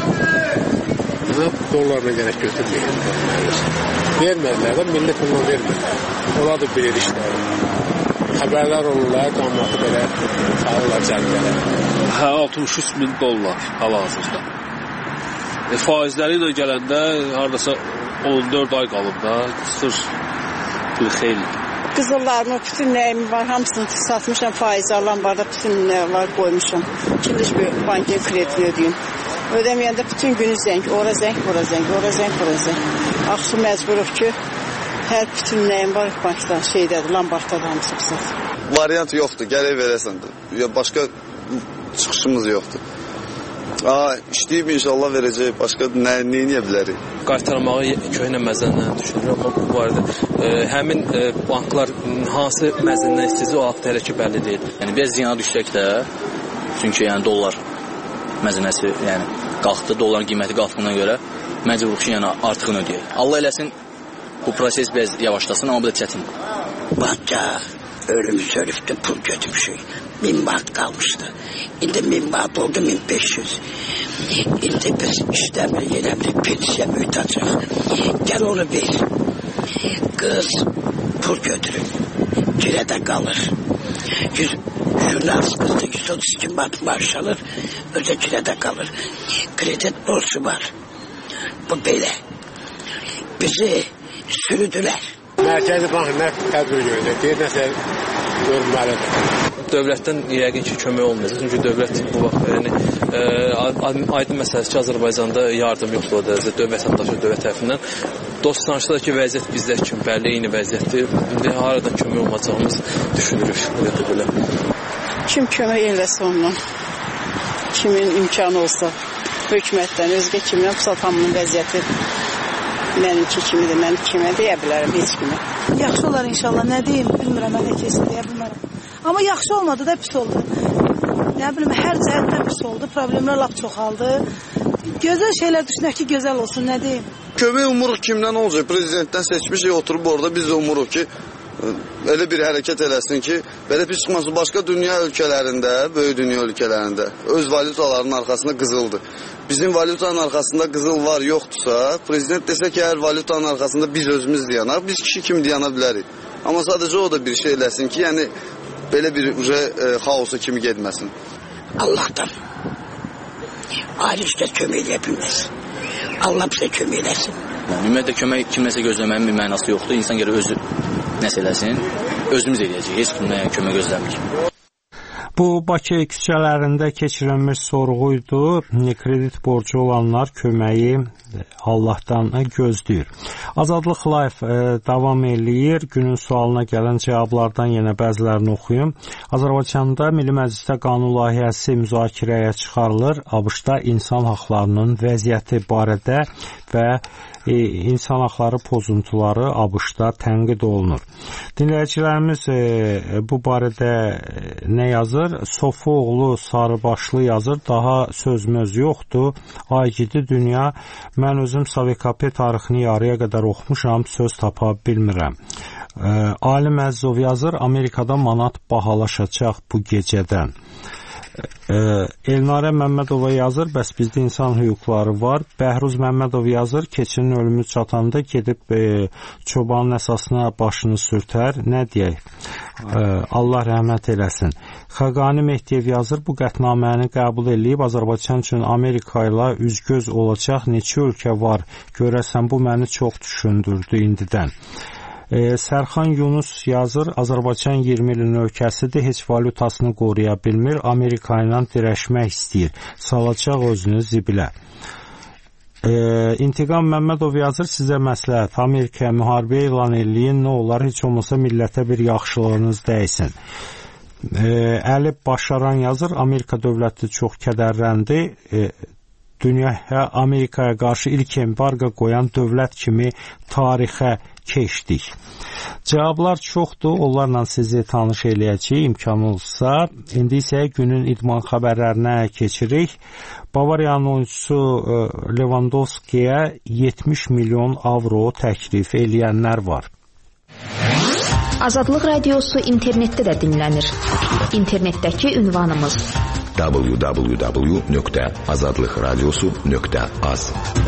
Dollarla gərək götürməyəm. Vermədilər də, millət ondan vermir. Ola da bilir işlər. Xəbərlər olurlar, qammatı belə sağırlar cəlbələr. 63 min dollar hal-hazırda. Faizləri ilə gələndə haradasa 14 ay qalıb da, sır bir xeyli. Qızıllarımı, bütün nəyimi var, hamısını satmışam, faiz alan var da, bütün nə var qoymuşam. İkinci bir bankiyə kreditini ödəyim. Ödəməyəndə bütün günü zəng, ora zəng, ora zəng, ora zəng, ora zəng. Axşı məcburuq ki, hər bütün nəyim var bankdan, şeydədir, Lambartda da hamısı qısat. Variant yoxdur, gərək verəsən. Başqa çıxışımız yoxdur. İşləyib inşallah verəcək. Başqa nə edə bilərik? Qaytarmağı köhnə məzəndən düşünürəm, amma bu barədə həmin banklar hansı məzəndən istəyəcək o haqda hələ ki bəlli deyil. Yəni biraz ziyana düşsək də, çünki yəni dollar məzənəsi yəni qalxdı, dolların qiyməti qalxdığına görə məcburiq ki, yəni artığını ödəyək. Allah eləsin bu proses biraz yavaşlasın, amma bu da çətindir. Banka ölümü sörüftü, pul götürmüşük. 1000 baht kalmıştı. Şimdi 1000 baht oldu 1500. Şimdi biz işlemi yenemli pensiye müytacak. Gel onu bil. Kız pul götürün. Kirede kalır. Jurnalist kızda 132 baht maaş alır. Özel kirede kalır. Kredi borcu var. Bu böyle. Bizi sürüdüler. Mərkəzi bank nə tədbir görəcək? Deyir, nəsə görməlidir. Dövlətdən yəqin ki, kömək olmayacaq. Çünki dövlət bu vaxt aydın məsələsi ki, Azərbaycanda yardım yoxdur o dərəcədə dövlət vətəndaşı dövlət tərəfindən. Dostanışdakı vəziyyət bizdə kimi bəlli eyni vəziyyətdir. İndi haradan kömək olmayacağımız düşünürük. Belə. Kim kömək eləsə ondan, kimin imkanı olsa, hökumətdən, özgə kimdən, bu saat hamının vəziyyəti mənimki kimidir, mən kimə deyə bilərəm, heç kimə. Yaxşı olar inşallah, nə deyim, bilmirəm, mən də kesin deyə bilmərəm. Amma yaxşı olmadı da pis oldu. Nə bilim, hər cəhətdən pis oldu, problemlər lap çoxaldı. Gözəl şeylər düşünək ki, gözəl olsun, nə deyim. Kömək umuruq kimdən olacaq? Prezidentdən seçmişik, oturub orada biz də umuruq ki, elə bir hərəkət eləsin ki, belə pis çıxmasın. Başqa dünya ölkələrində, böyük dünya ölkələrində öz valutalarının arxasında qızıldır. Bizim valutanın arxasında qızıl var, yoxdursa, prezident desə ki, hər valutanın arxasında biz özümüz dayanaq, biz kişi kimi dayana bilərik. Amma sadəcə o da bir şey eləsin ki, yəni belə bir xaosa kimi getməsin. Allah'tan ayrı şirket kömək edə bilməz. Allah bizə kömək eləsin. Ümumiyyətlə kömək kimləsə gözləməyin bir mənası yoxdur. İnsan gəlir özü nəsə eləsin, özümüz eləyəcək. Heç kimdən kömək gözləmirik. Bu Bakı küçələrində keçirilmiş sorğuydu. Kredit borcu olanlar köməyi Allahdan gözləyir. Azadlıq Live davam eləyir. Günün sualına gələn cavablardan yenə bəzilərini oxuyum. Azərbaycanda Milli Məclisdə qanun layihəsi müzakirəyə çıxarılır. ABŞ-da insan haqlarının vəziyyəti barədə və insan haqları pozuntuları ABŞ-da tənqid olunur. Dinləyicilərimiz bu barədə nə yazır? Sofuoğlu Sarıbaşlı yazır. Daha sözümüz yoxdur. Agidi dünya. Mən özüm SVKP tarixini yarıya qədər oxumuşam. Söz tapa bilmirəm. Alim Əzzov yazır. Amerikada manat bahalaşacaq bu gecədən. Elnarə Məmmədova yazır, bəs bizdə insan hüquqları var. Bəhruz Məmmədov yazır, keçinin ölümü çatanda gedib çobanın əsasına başını sürtər. Nə deyək? Allah rəhmət eləsin. Xaqani Mehdiyev yazır, bu qətnaməni qəbul edib Azərbaycan üçün Amerika ilə üzgöz olacaq neçə ölkə var? Görəsən bu məni çox düşündürdü indidən. Sərxan Yunus yazır, Azərbaycan 20 ilin ölkəsidir, heç valutasını qoruya bilmir, Amerika ilə dirəşmək istəyir, salacaq özünü zibilə. İntiqam Məmmədov yazır, sizə məsləhət, Amerikaya müharibə elan eləyin, nə olar, heç olmasa millətə bir yaxşılığınız dəysin. Əli Başaran yazır, Amerika dövləti çox kədərləndi, dünyaya Amerikaya qarşı ilk embargo qoyan dövlət kimi tarixə keçdik. Cavablar çoxdur, onlarla sizi tanış eləyəcək imkan olsa. İndi isə günün idman xəbərlərinə keçirik. Bavariyanın oyuncusu Lewandowskiyə 70 milyon avro təklif eləyənlər var. Azadlıq radiosu internetdə də dinlənir. İnternetdəki ünvanımız www.azadlıqradiosu.az.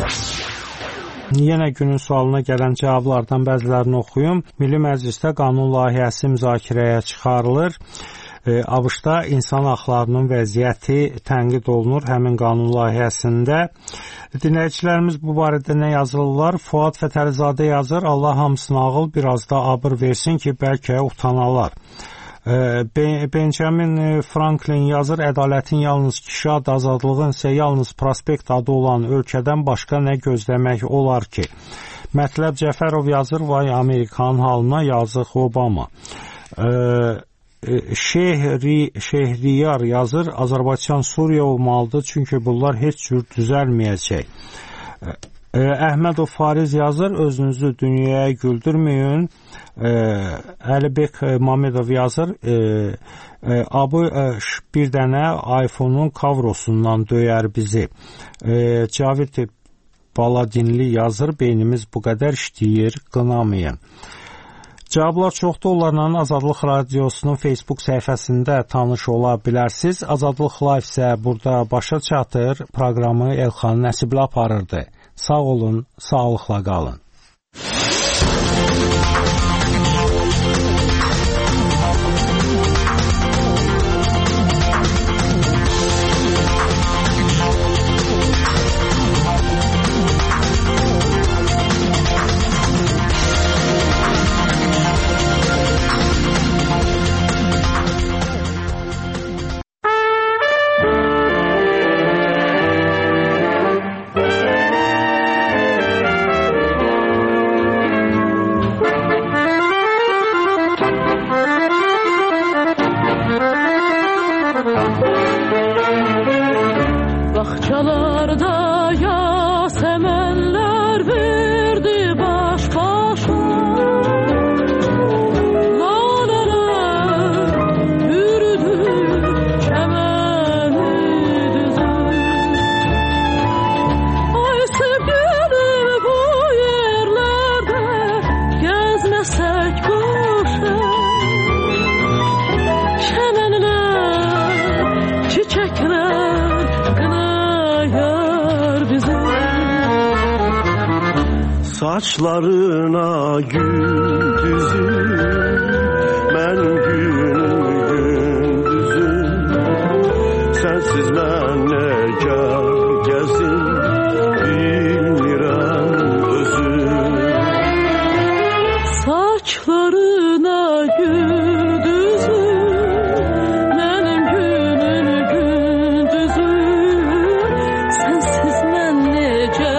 Yenə günün sualına gələn cavablardan bəzilərini oxuyum. Milli Məclisdə qanun layihəsi müzakirəyə çıxarılır. ABŞ-da insan haqlarının vəziyyəti tənqid olunur həmin qanun layihəsində. Dinləyicilərimiz bu barədə nə yazırlar? Fuad Fətəlizadə yazır, Allah hamısına ağıl, biraz da abır versin ki, bəlkə utanalar. Benjamin Franklin yazır, ədalətin yalnız kişi adı, azadlığın isə yalnız prospekt adı olan ölkədən başqa nə gözləmək olar ki? Mətləb Cəfərov yazır, vay Amerikanın halına, yazıq Obama. Şehriyar yazır, Azərbaycan Suriya olmalıdır, çünki bunlar heç cür düzəlməyəcək. Əhmədov Fariz yazır, özünüzü dünyaya güldürməyin. Əlibek Mamedov yazır, abi bir dənə iPhone-un kavrosundan döyər bizi. Cavid Baladinli yazır, beynimiz bu qədər işləyir, qınamayın. Cavablar çoxdur, onlarla Azadlıq Radiosunun Facebook səhifəsində tanış ola bilərsiniz. Azadlıq Live isə burada başa çatır, proqramı Elxan Nəsibli aparırdı. Sağ olun, sağlıqla qalın. Saçlarına gül düzüm, mənim günüm gündüzüm. Sensiz mən necə gəzim, bilmirəm özüm. Saçlarına gül düzüm, mənim günüm gündüzüm. Sensiz mən necə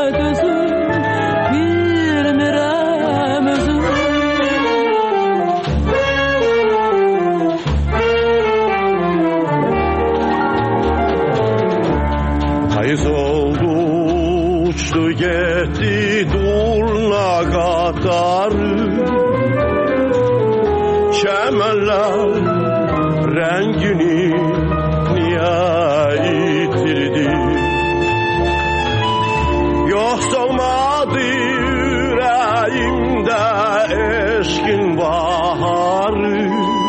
Payız oldu, uçtu gitti durna qatarı. Çəmənlər rəngini niyə itirdi? Yoxsa olmadı ürəyimdə eşqin baharı.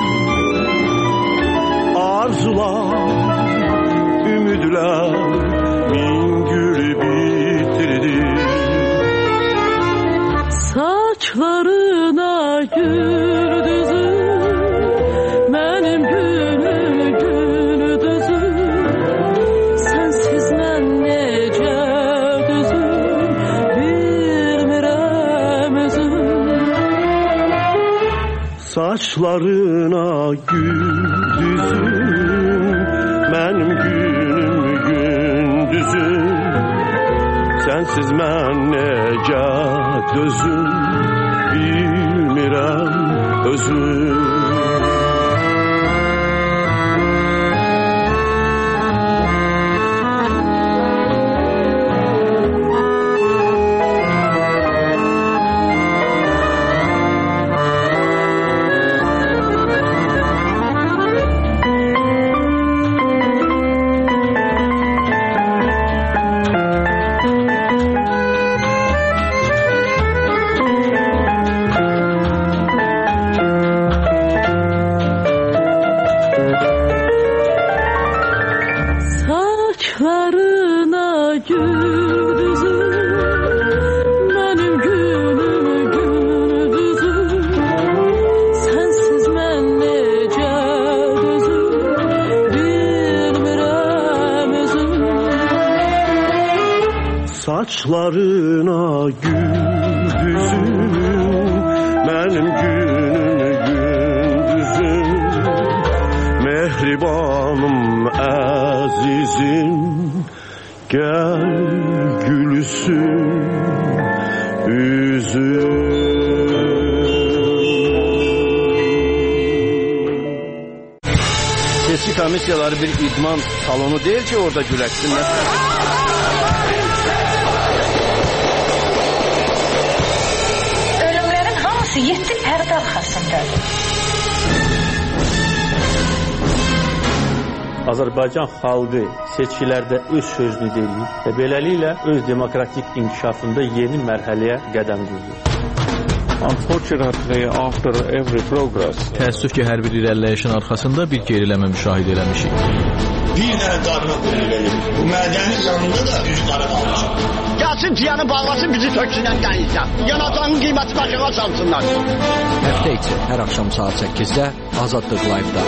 Arzular, ümidlər min gül bitirdi. Saçlarına gül düzüm, mənim günüm gündüzüm. Sensiz mən necə düzüm, bilmirəm özüm. Saçlarına gül düzüm, mənim günüm gündüzüm. Sensiz mən necə dözüm, bilmirəm özüm. Saçlarına gül düzüm, mənim günüm gündüzüm. Mehribanım əzizim, gəl gülsün üzüm. seçki komissiyaları bir idman salonu değil ki orada güləşsinlər. Ölümlərin hamısı 7 pərdə arxasındadır. Azərbaycan xalqı seçkilərdə öz sözünü deyir və beləliklə öz demokratik inkişafında yeni mərhələyə qədəm qoyur. Unfortunately, after every progress, təəssüf ki, hər bir irəliləyişin arxasında bir geriləmə müşahidə eləmişik. Bir dənə darına verir. Bu mədənin yanında da düz qarı qalmışıq. Gəlsin tiyanı bağlasın, bizi töksünən dənizdən. Yanacağının qiyməti başına salsınlar. Həftə içi hər axşam saat 8-də Azadlıq Live-da.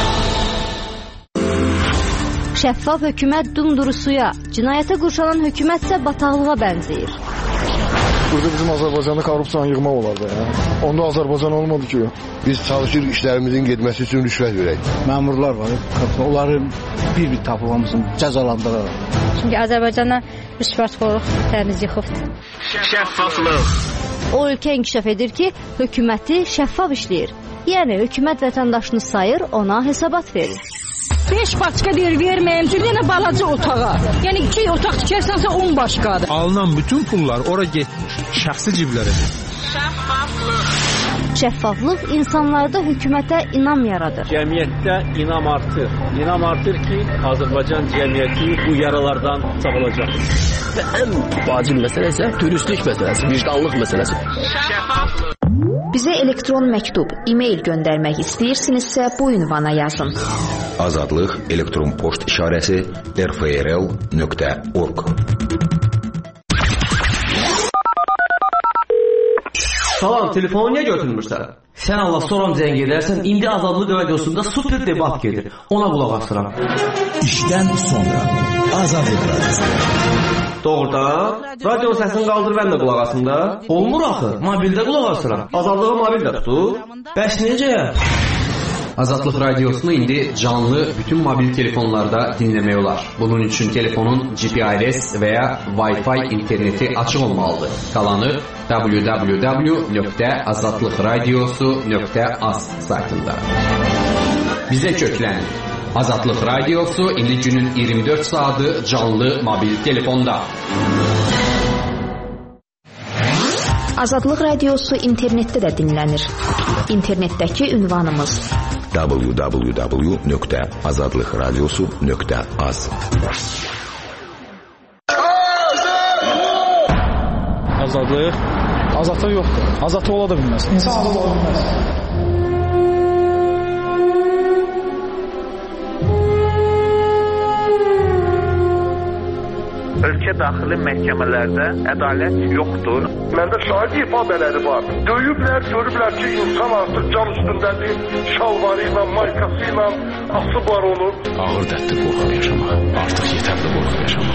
Şəffaf hökumət dumduru suya, cinayətə qurşanan hökumət isə bataqlığa bənzəyir. Burada bizim Azərbaycanda korrupsiyanı yığmaq olardı ya. Onda Azərbaycan olmadı ki. Biz çalışırıq işlərimizin getməsi üçün rüşvət verək. Məmurlar var, onları bir-bir tapılmasın, cəzalandıraraq. Çünki Azərbaycana rüşvətxorluq təmiz yıxıbdır. Şəffaflıq. O ölkə inkişaf edir ki, hökuməti şəffaf işləyir. Yəni hökumət vətəndaşını sayır, ona hesabat verir. 5 başqa verməyim, bir dənə balaca otağa. Yəni 2 otaq tikərsənsə 10 başqadır. Alınan bütün pullar ora getmir, şəxsi ciblərə. Şəffaflıq insanlarda hökumətə inam yaradır. Cəmiyyətdə inam artır. İnam artır ki, Azərbaycan cəmiyyəti bu yaralardan sağalacaq. Və ən vacib məsələ isə dürüstlük məsələsi, vicdanlıq məsələsi. Şəffaflıq. Bizə elektron məktub, e-mail göndərmək istəyirsinizsə bu ünvana yazın. Azadlıq elektron poçt işarəsi rfrl.org. Salam, telefonu niyə götürmürsən? Sən Allah soram zəng edərsən, indi Azadlıq radiosunda super debat gedir. Ona qulaq asıram. İşdən sonra Azadlıq radiosu. Doğrudan? Radio səsini qaldır, mən də qulaq asım da. Olmur axı, mobildə qulaq asıram. Azadlığı mobildə tutur. Bəs necə? Azadlıq radiosunu indi canlı bütün mobil telefonlarda dinləmək olar. Bunun üçün telefonun GPRS və ya Wi-Fi interneti açıq olmalıdır. Qalanı www.azadlıqradiosu.az saytında. Bizə köklənin. Azadlıq radiosu indi günün 24 saatı canlı mobil telefonda. Azadlıq radiosu internetdə də dinlənir. İnternetdəki ünvanımız www.azadlıqradiosu.az. Azadlıq? Azadlıq yoxdur. Azadlıq ola da bilməz. İnsan azad ola bilməz. Ölkə daxili məhkəmələrdə ədalət yoxdur. Məndə şahid ifadələri var. Döyüblər, görüblər ki, insan artıq can üstündədir. Şalvarı ilə, maykası ilə asıb var onu. Ağır dərddir qorxub yaşamaq. Artıq yetərli qorxub yaşamaq.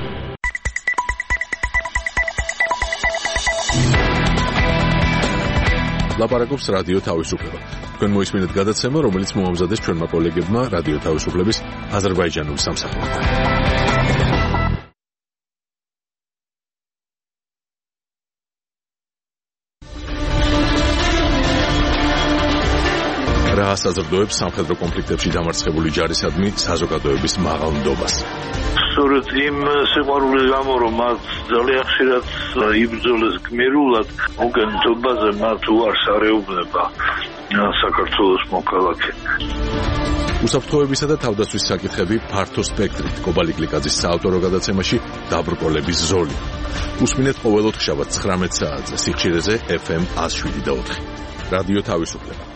ლაპარაკობს რადიო თავისუფლება. თქვენ მოისმინეთ გადაცემა, რომელიც მოამზადეს ჩვენმა კოლეგებმა რადიო თავისუფლების აზერბაიჯანულ სამსახურში. რა საზრდოებს სამხედრო კონფლიქტებში დამარცხებული ჯარისადმი საზოგადოების მაღალ ნდობას. სწორედ იმ სიყვარულის გამო, რომ მათ ძალიან ხშირად იბრძოლეს გმირულად, მოგენთობაზე მათ უარს არეუბნება საქართველოს მოქალაქე. უსაფრთხოებისა და თავდაცვის საკითხები ფართო სპექტრით კობალი გლიკაძის საავტორო გადაცემაში დაბრკოლების ზოლი. უსმინეთ ყოველ ოთხშაბათს 19 საათზე სიხშირეზე FM 107.4. რადიო თავისუფლება.